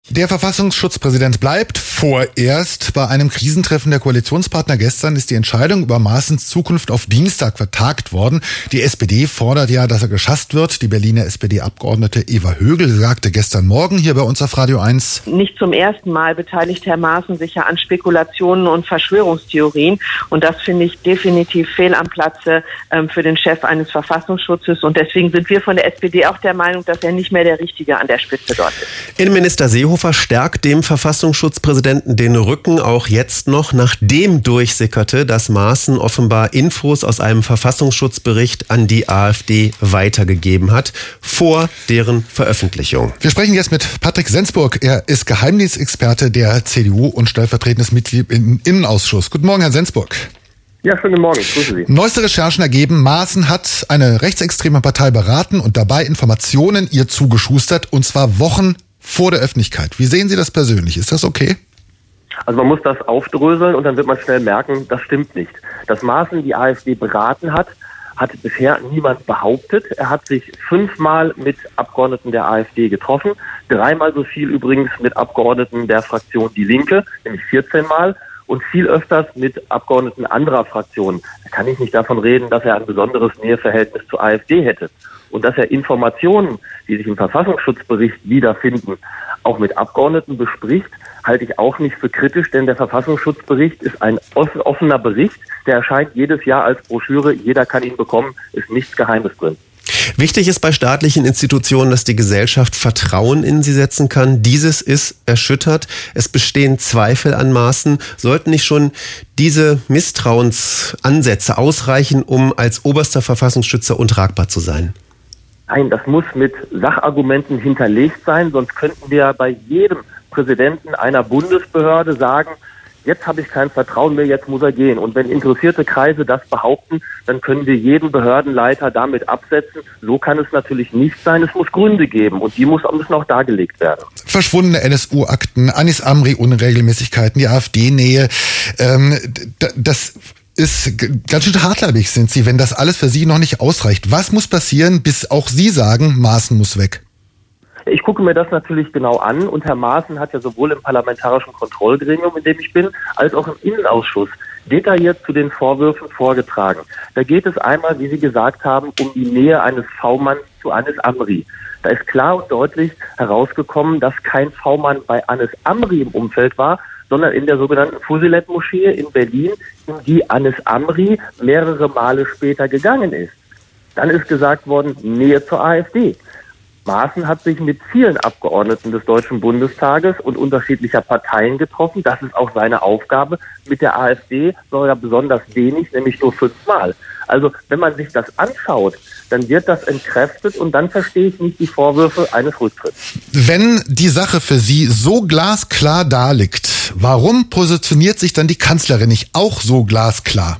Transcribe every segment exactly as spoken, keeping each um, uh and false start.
Der Verfassungsschutzpräsident bleibt vorerst. Bei einem Krisentreffen der Koalitionspartner gestern ist die Entscheidung über Maaßens Zukunft auf Dienstag vertagt worden. Die S P D fordert ja, dass er geschasst wird. Die Berliner S P D-Abgeordnete Eva Högel sagte gestern Morgen hier bei uns auf Radio eins: Nicht zum ersten Mal beteiligt Herr Maaßen sich ja an Spekulationen und Verschwörungstheorien. Und das finde ich definitiv fehl am Platze ähm, für den Chef eines Verfassungsschutzes. Und deswegen sind wir von der S P D auch der Meinung, dass er nicht mehr der Richtige an der Spitze dort ist. Innenminister Seehofer stärkt dem Verfassungsschutzpräsidenten den Rücken, auch jetzt noch, nachdem durchsickerte, dass Maaßen offenbar Infos aus einem Verfassungsschutzbericht an die AfD weitergegeben hat, vor deren Veröffentlichung. Wir sprechen jetzt mit Patrick Sensburg. Er ist Geheimdienstexperte der C D U und stellvertretendes Mitglied im Innenausschuss. Guten Morgen, Herr Sensburg. Ja, schönen Morgen, ich grüße Sie. Neueste Recherchen ergeben, Maaßen hat eine rechtsextreme Partei beraten und dabei Informationen ihr zugeschustert, und zwar Wochen vor der Öffentlichkeit. Wie sehen Sie das persönlich? Ist das okay? Also man muss das aufdröseln und dann wird man schnell merken, das stimmt nicht. Dass Maaßen die AfD beraten hat, hat bisher niemand behauptet. Er hat sich fünfmal mit Abgeordneten der AfD getroffen, dreimal so viel übrigens mit Abgeordneten der Fraktion Die Linke, nämlich vierzehn Mal, und viel öfters mit Abgeordneten anderer Fraktionen. Da kann ich nicht davon reden, dass er ein besonderes Näheverhältnis zur AfD hätte. Und dass er Informationen, die sich im Verfassungsschutzbericht wiederfinden, auch mit Abgeordneten bespricht, halte ich auch nicht für kritisch, denn der Verfassungsschutzbericht ist ein offener Bericht, der erscheint jedes Jahr als Broschüre, jeder kann ihn bekommen, ist nichts Geheimes drin. Wichtig ist bei staatlichen Institutionen, dass die Gesellschaft Vertrauen in sie setzen kann. Dieses ist erschüttert. Es bestehen Zweifel an Maaßen. Sollten nicht schon diese Misstrauensansätze ausreichen, um als oberster Verfassungsschützer untragbar zu sein? Nein, das muss mit Sachargumenten hinterlegt sein, sonst könnten wir bei jedem Präsidenten einer Bundesbehörde sagen, jetzt habe ich kein Vertrauen mehr, jetzt muss er gehen. Und wenn interessierte Kreise das behaupten, dann können wir jeden Behördenleiter damit absetzen. So kann es natürlich nicht sein. Es muss Gründe geben und die muss, müssen auch dargelegt werden. Verschwundene N S U-Akten, Anis Amri-Unregelmäßigkeiten, die AfD-Nähe, ähm, das ist ganz schön hartleibig sind Sie, wenn das alles für Sie noch nicht ausreicht. Was muss passieren, bis auch Sie sagen, Maaßen muss weg? Ich gucke mir das natürlich genau an und Herr Maaßen hat ja sowohl im parlamentarischen Kontrollgremium, in dem ich bin, als auch im Innenausschuss detailliert zu den Vorwürfen vorgetragen. Da geht es einmal, wie Sie gesagt haben, um die Nähe eines V-Manns zu Anis Amri. Da ist klar und deutlich herausgekommen, dass kein V-Mann bei Anis Amri im Umfeld war, sondern in der sogenannten Fusilet-Moschee in Berlin, in die Anis Amri mehrere Male später gegangen ist. Dann ist gesagt worden, Nähe zur AfD. Maaßen hat sich mit vielen Abgeordneten des Deutschen Bundestages und unterschiedlicher Parteien getroffen. Das ist auch seine Aufgabe. Mit der AfD sogar besonders wenig, nämlich nur fünfmal. Also wenn man sich das anschaut, dann wird das entkräftet und dann verstehe ich nicht die Vorwürfe eines Rücktritts. Wenn die Sache für Sie so glasklar daliegt, warum positioniert sich dann die Kanzlerin nicht auch so glasklar?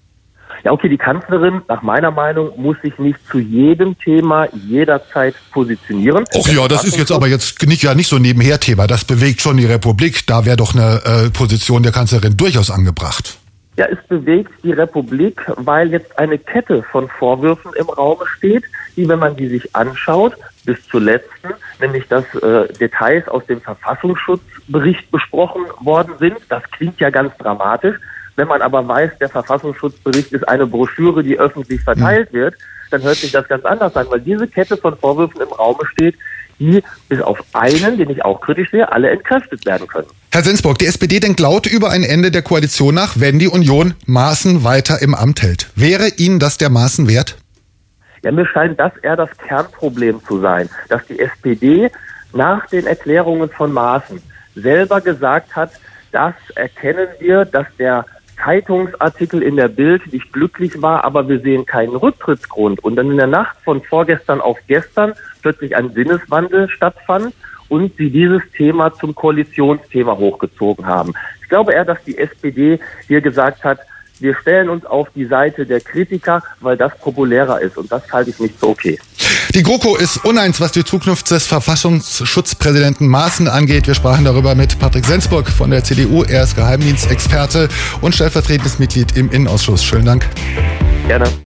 Ja, okay, die Kanzlerin, nach meiner Meinung, muss sich nicht zu jedem Thema jederzeit positionieren. Ach ja, das ist jetzt aber jetzt nicht, ja nicht so ein Nebenher-Thema. Das bewegt schon die Republik. Da wäre doch eine äh, Position der Kanzlerin durchaus angebracht. Ja, es bewegt die Republik, weil jetzt eine Kette von Vorwürfen im Raume steht, die, wenn man die sich anschaut, bis zur letzten, nämlich dass äh, Details aus dem Verfassungsschutzbericht besprochen worden sind. Das klingt ja ganz dramatisch. Wenn man aber weiß, der Verfassungsschutzbericht ist eine Broschüre, die öffentlich verteilt wird, dann hört sich das ganz anders an, weil diese Kette von Vorwürfen im Raume steht, die bis auf einen, den ich auch kritisch sehe, alle entkräftet werden können. Herr Sensburg, die S P D denkt laut über ein Ende der Koalition nach, wenn die Union Maaßen weiter im Amt hält. Wäre Ihnen das der Maaßen wert? Ja, mir scheint das eher das Kernproblem zu sein, dass die S P D nach den Erklärungen von Maaßen selber gesagt hat, das erkennen wir, dass der Zeitungsartikel in der Bild nicht glücklich war, aber wir sehen keinen Rücktrittsgrund. Und dann in der Nacht von vorgestern auf gestern plötzlich ein Sinneswandel stattfand und sie dieses Thema zum Koalitionsthema hochgezogen haben. Ich glaube eher, dass die S P D hier gesagt hat, wir stellen uns auf die Seite der Kritiker, weil das populärer ist. Und das halte ich nicht so okay. Die GroKo ist uneins, was die Zukunft des Verfassungsschutzpräsidenten Maaßen angeht. Wir sprachen darüber mit Patrick Sensburg von der C D U. Er ist Geheimdienstexperte und stellvertretendes Mitglied im Innenausschuss. Schönen Dank. Gerne.